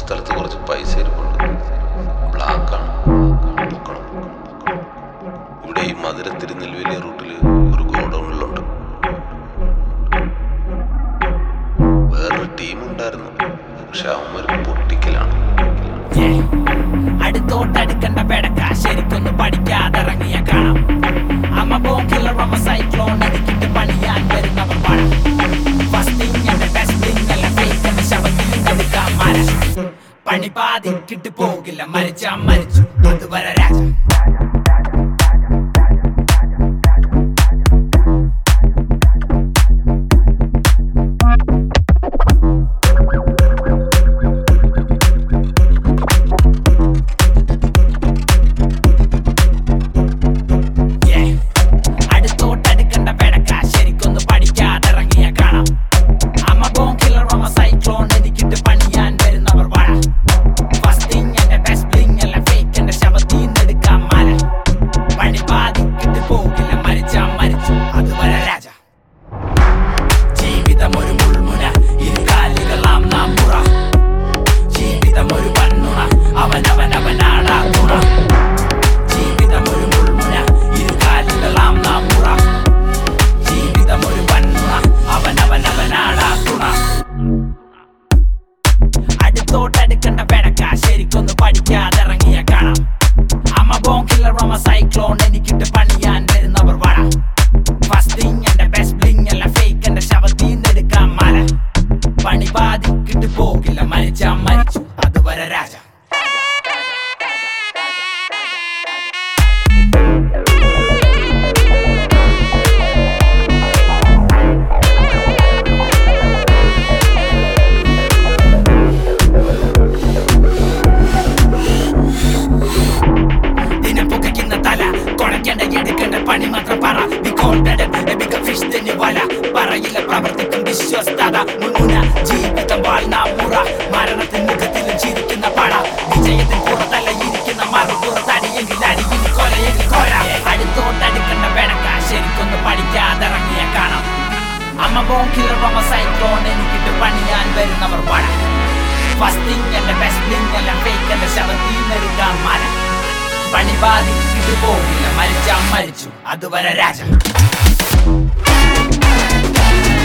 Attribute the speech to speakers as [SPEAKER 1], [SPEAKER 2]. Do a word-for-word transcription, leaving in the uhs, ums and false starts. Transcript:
[SPEAKER 1] സ്ഥലത്ത് കുറച്ച് പൈസ ഇരിപ്പുണ്ട്. ബ്ലാക്കാണ്, പൊക്കണം. ഇവിടെ ഈ മധുര തിരുനെൽവേലി റൂട്ടിൽ ഒരു ഗോഡൌണിലുണ്ട്. വേറൊരു ടീം ഉണ്ടായിരുന്നു, പക്ഷെ അവന്മാര് പൊട്ടിക്കലാണ്.
[SPEAKER 2] അടുത്തോട്ടടുക്കണ്ട പെടക്ക ശരിക്കൊന്ന് പഠിക്കാതിറങ്ങിയ കാണാം. അമ്മ ബോംബിലെ റമ സൈക്ലോൺ എനിക്കിട്ട് പണിയാൻ വരുന്നവർ പാടാം. പണി പാതിക്കിട്ട് പോകില്ല, മരിച്ചാ മരിച്ചു അതുവരെ രാജ. അടുത്തോട്ടടുക്കണ്ട പെടക്ക ശരിക്കൊന്ന് പഠിക്കാതിറങ്ങിയ കാണാം. അമ്മ ബോംബിലെ റമ സൈക്ലോൺ എനിക്കിട്ട് പണിയാൻ വരുന്നവർ പാടാം. പണി പാതിക്കിട്ട് പോകില്ല, മരിച്ചാ മരിച്ചു അതുവരെ രാജ. ജീവിതം ഒരു മുൾമുന, ഇരുകാലികളാം നാം മുറ. ജീവിതം ഒരു പന്നുണ, അവനവനവനാടാ തുണ. ജീവിതം ഒരു മുൾമുന, ഇരുകാലികളാം നാം മുറ. ജീവിതം ഒരു പന്നുണ, അവനവനവനാടാ തുണ. അടുത്തോട്ടടുക്കണ്ട പെടക്ക ശരിക്കൊന്ന് പഠിക്കാതിറങ്ങിയ കാണാം. അമ്മ ബോംബിലെ റമ സൈക്ലോൺ എനിക്കിട്ട് പണിയാൻ വരുന്നവർ വാട. ഫസ്റ്റിങ് എന്റെ ബെസ്റ്റ് ബ്ലിങ് അല്ല ഫേക്ക്, എന്റെ ശവത്തീന്നെടുക്കാൻ മല. പണി പാതിക്കിട്ട് പോകില്ല, മരിച്ചാ മരിച്ചു അതുവരെ രാജ. പണി മാത്രം പറ, പറയില്ല പ്രവർത്തിക്കും വിശ്വസ്തത. മുൻമുന ജീവിതം വാൾനാമുറ, മരണത്തിൻ മുഖത്തിലും ചിരിക്കുന്ന പട. വിജയത്തിൽ പുറത്തല്ല ഇരിക്കുന്ന മറുപുറത്തടിയെങ്കിൽ അടിയിൽ കൊലയെങ്കിൽ കൊല. അടുത്തോട്ടടുക്കണ്ട പെടക്ക ശരിക്കൊന്ന് പഠിക്കാതിറങ്ങിയ കാണാം. അമ്മ ബോംബിലെ റമ സൈക്ലോൺ എനിക്കിട്ട് പണിയാൻ വരുന്നവർ പട. ഫസ്റ്റിങ് എന്റെ ബെസ്റ്റ് ബ്ലിങ് അല്ല ഫേക്ക്, എന്റെ ശവത്തീന്നെടുക്കാൻ മല. പണി പാതിക്കിട്ട് പോകില്ല, മരിച്ചാ മരിച്ചു അതുവരെ രാജ.